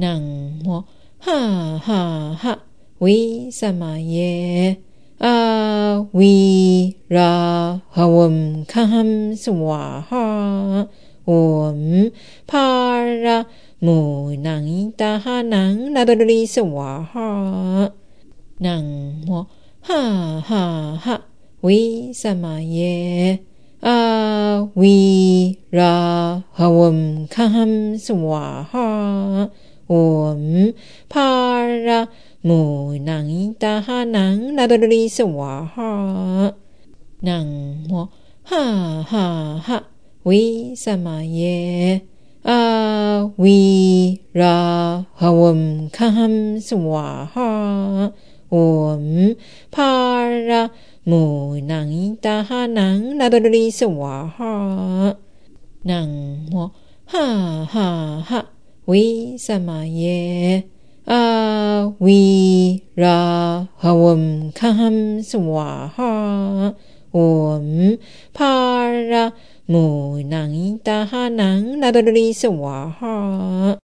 南无哈哈维萨玛耶阿维拉哈嗡卡ham斯瓦哈嗡帕拉姆南伊达哈南拉多利斯瓦哈南无哈哈哈维萨玛耶阿维拉哈嗡卡ham斯瓦哈嗡帕拉姆南伊达哈南拉多利斯瓦哈南无哈哈哈维萨玛耶阿维拉哈嗡卡ham斯瓦哈嗡帕拉姆南伊达哈南拉多利斯瓦哈南无哈哈哈维萨玛耶阿维拉哈嗡卡ham斯瓦哈嗡帕拉姆南伊达哈南拉多利斯瓦哈